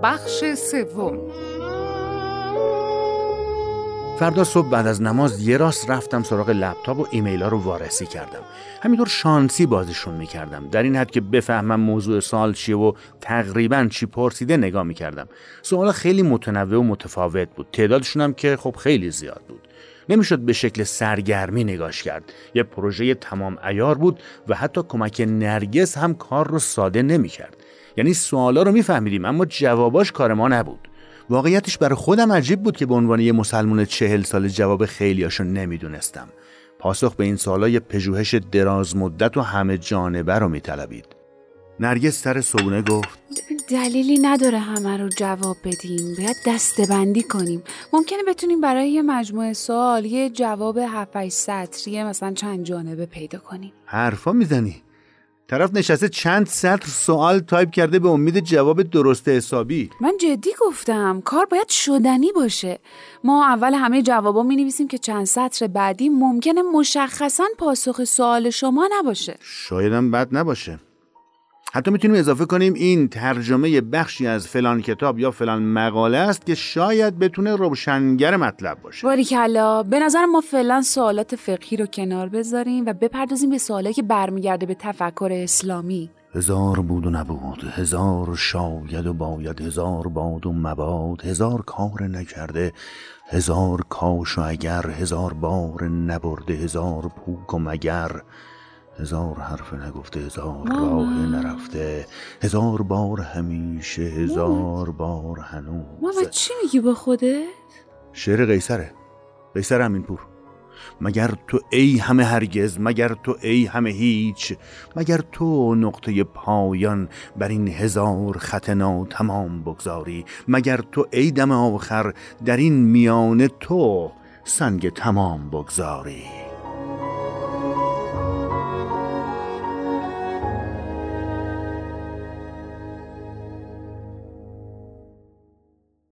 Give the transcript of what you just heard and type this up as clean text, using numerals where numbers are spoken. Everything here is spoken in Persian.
بخش سوم. فردا صبح بعد از نماز یه راست رفتم سراغ لپتاپ و ایمیل‌ها رو وارسی کردم. همینطور شانسی بازشون می‌کردم، در این حد که بفهمم موضوع سوال چیه و تقریباً چی پرسیده نگاه می‌کردم. سوالا خیلی متنوع و متفاوت بود، تعدادشون هم که خب خیلی زیاد بود. نمیشد به شکل سرگرمی نگاش کرد. یه پروژه تمام عیار بود و حتی کمک نرگس هم کار رو ساده نمی‌کرد. یعنی سوالا رو می‌فهمیدیم اما جواباش کار ما نبود. واقعیتش برای خودم عجیب بود که به عنوان یه مسلمان 40 ساله جواب خیلیاشو نمیدونستم. پاسخ به این سوالا یه پژوهش دراز مدت و همه جانبه رو میطلبید. نرگس سر صبونه گفت دلیلی نداره همه رو جواب بدیم، باید دسته‌بندی کنیم. ممکنه بتونیم برای یه مجموعه سوال یه جواب 7-8 سطری مثلا چند جانبه پیدا کنیم. حرفا میزنی؟ طرف نشسته چند سطر سوال تایپ کرده به امید جواب درست حسابی. من جدی گفتم کار باید شدنی باشه. ما اول همه جوابا می‌نویسیم که چند سطر بعدی ممکنه مشخصاً پاسخ سوال شما نباشه. شایدم بد نباشه. حتی میتونیم اضافه کنیم این ترجمه بخشی از فلان کتاب یا فلان مقاله است که شاید بتونه روشنگر مطلب باشه. باریکلا. به نظر ما فعلا سوالات فقهی رو کنار بذاریم و بپردازیم به سوالی که برمیگرده به تفکر اسلامی. هزار بود و نبود، هزار شاید و باید، هزار باد و مباد، هزار کار نکرده، هزار کاش و اگر، هزار بار نبرده، هزار پوک و مگر، هزار حرف نگفته، هزار راه نرفته، هزار بار همیشه، هزار بار هنوز. ماما چی میگی با خودت؟ شعر قیصر امینپور. مگر تو ای همه هرگز، مگر تو ای همه هیچ، مگر تو نقطه پایان بر این هزار خط ناتمام بگذاری، مگر تو ای دم آخر در این میانه تو سنگ تمام بگذاری.